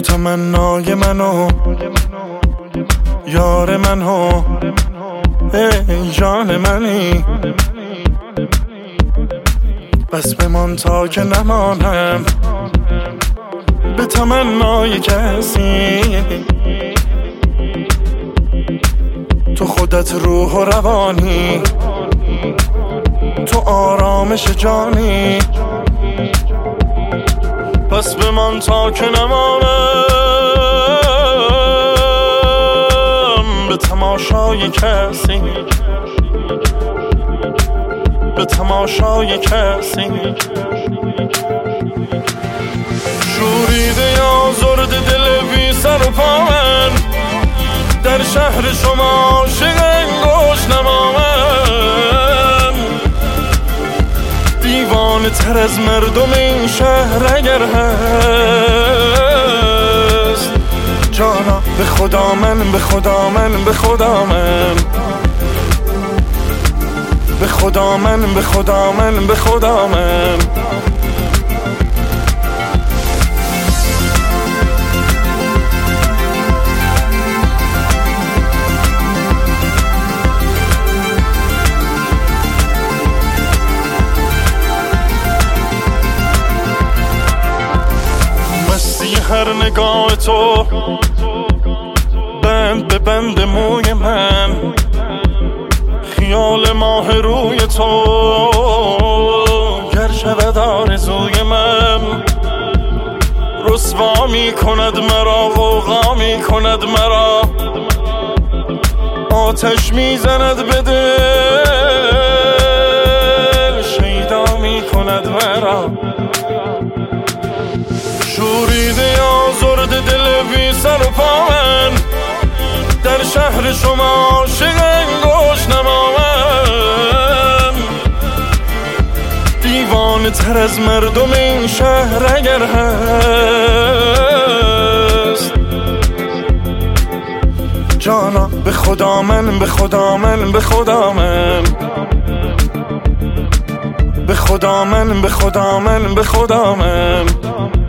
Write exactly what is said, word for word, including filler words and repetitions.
تمنای منو یار منو ای جان منی، بس بمان تا که نمانم به تمنای کسی. تو خودت روح و روانی، تو آرامش جانی، پس بمان تا که نمانم به تماشای کسی، به تماشای کسی. شوریده یا زرد دل بی سر و پا من، در شهر شما عاشق انگوش نما من، دیوانه تر از مردم این شهر اگر هست. جانا به خدا من، به خدا من، به خدا من، به خدا من، به خدا من، به خدا من. مستی هر نگاه تو، بند به بند موی من، خیال ماه روی تو گر شود آرزوی من. رسوا می کند مرا، غوغا می کند مرا، آتش می زند به دل، شیدا می کند مرا. شوریده آزرد دل بی سر و پا من، در شهر شما عاشق انگوش نما من، دیوانه تر از مردم این شهر اگر هست. جانا به خدا من، به خدا من، به خدا من، به خدا من، به خدا من، به خدا من.